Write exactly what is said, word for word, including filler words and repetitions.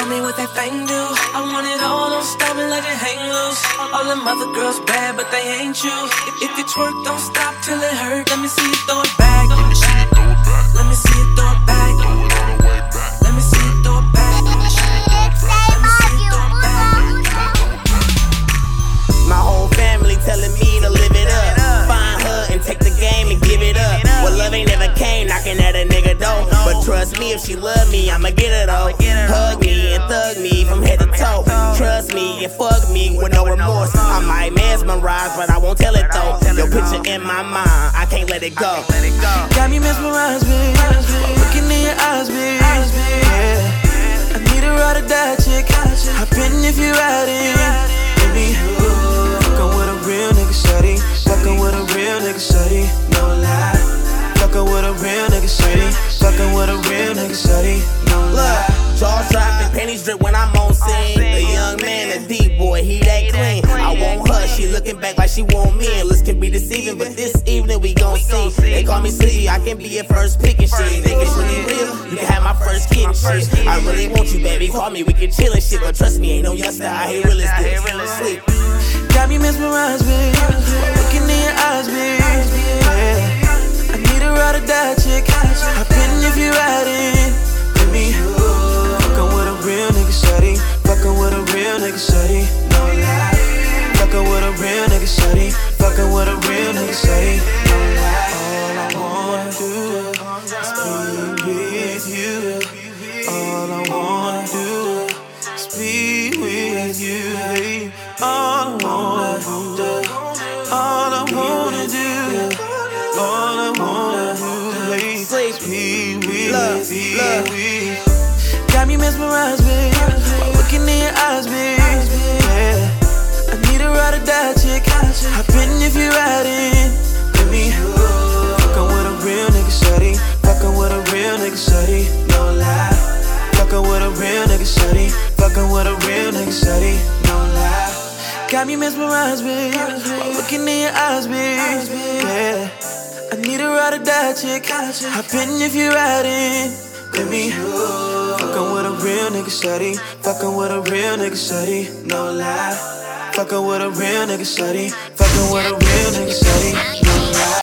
Tell me what that thing do. I want it all, don't stop it, let it hang loose. All them other girls bad, but they ain't you. If, if you twerk, don't stop till it hurt. Let me see you throw it back. Let me see you throw it back. Let me see you throw it back. Throw it all the way back. Let me see you throw it back. Let me see you throw it back. Let me see you throw it back. My whole family telling me to live it up. Find her and take the game and give it up. Well, love ain't never came knocking at a nigga door. But trust me, if she love me, I'ma get her though. Hug me and thug me from head to toe. Trust me and fuck me with no remorse. I might mesmerize, but I won't tell it though. Your picture in my mind, I can't let it go. Got me mesmerized, bitch. Looking in your eyes, bitch. Yeah. I need a ride or die chick. Hop in if you riding. Baby, fuckin' with a real nigga, shawty. Fuckin' with a real nigga, shawty. No lie. Fuckin' with a real nigga, shawty. Fuckin' with a real nigga, shawty. No lie. Jaws dropping, panties drip when I'm on scene. A young man, a deep boy, he that clean. I want her, she looking back like she want me. And looks can be deceiving, but this evening we gon' see. They call me sleepy, I can be your first pick and shit. Niggas really real, you can have my first kid and shit. I really want you, baby, call me, we can chill and shit. But trust me, ain't no youngster out here real as this. Sleep. Got me mesmerized, bitch. Looking in your eyes, bitch. Yeah. I need a ride or die chick. Hop in if you riding. With me. Fuckin' with a real nigga, shawty. Fuckin' with a real nigga, shawty. No lie. Fuckin' with a real nigga, shawty. Fuckin' with a real nigga, shawty. No lie. All I wanna do is be with you. All I wanna do is be with you, babe. All I wanna do, all I wanna do, all I wanna do, babe, is be with you. Got me mesmerized, babe. Looking in your eyes, babe. Yeah. I need a ride or die chick. Hop in if you riding. With me. Fuckin' with a real nigga, shawty. Fuckin' with a real nigga, shawty. No lie. Fuckin' with a real nigga, shawty. Fuckin' with a real nigga, shawty. No lie. Got me mesmerized, babe. Looking in your eyes, babe. Yeah. I need a ride or die chick. Hop in if you riding. With me. Fuckin' with a real nigga, shawty. Fuckin' with a real nigga, shawty. No lie. Fuckin' with a real nigga, shawty. Fuckin' with a real nigga, shawty. No lie.